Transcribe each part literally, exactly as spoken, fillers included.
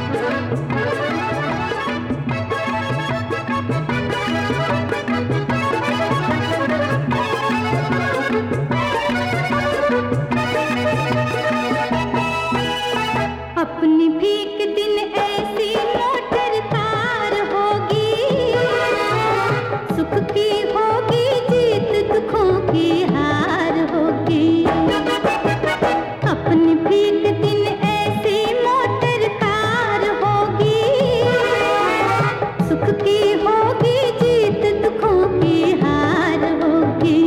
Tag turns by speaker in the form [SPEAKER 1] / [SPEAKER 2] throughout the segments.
[SPEAKER 1] अपनी भीख दिन ऐसी मोटर कार होगी, सुख की होगी जीत दुखों की हार होगी। अपनी भीख दिन ऐसी मोटर कार होगी, सुख की होगी जीत दुखों की हार होगी।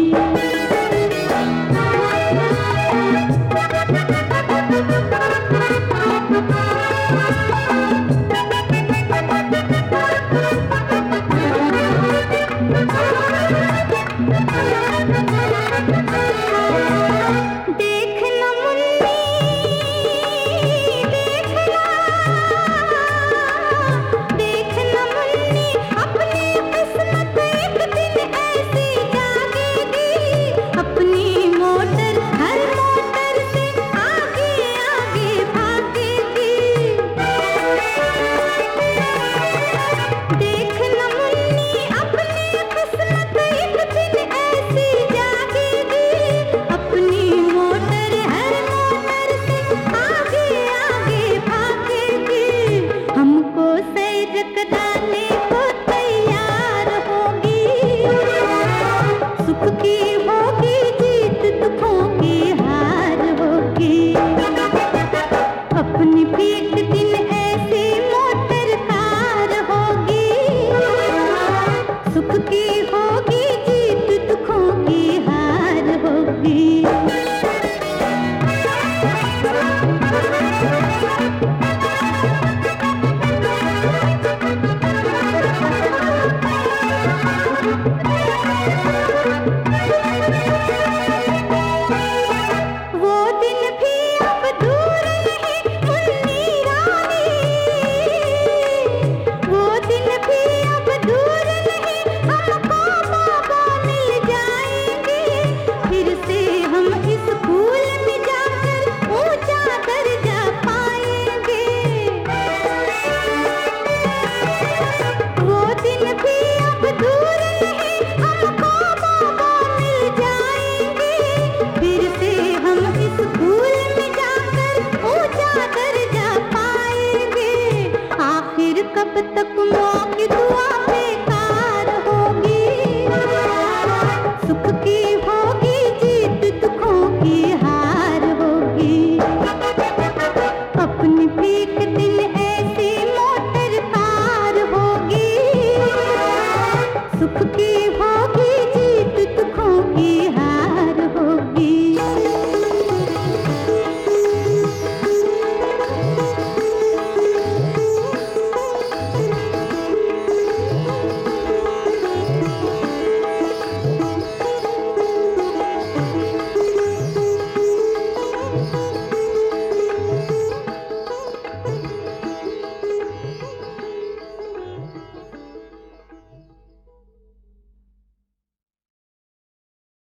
[SPEAKER 1] देखना मुन्नी, देखना, देखना मुन्नी, अपनी किस्मत एक दिन ऐसी जागेगी। अपनी मोटर हर मोटर से आगे आगे भागेगी। देखना मुन्नी, अपनी किस्मत एक दिन ऐसी जागेगी। अपनी मोटर हर मोटर से आगे आगे भागेगी। हमको सैर कराने को तैयार होगी, सुख की होगी जीत दुखों की हार होगी। अपनी भी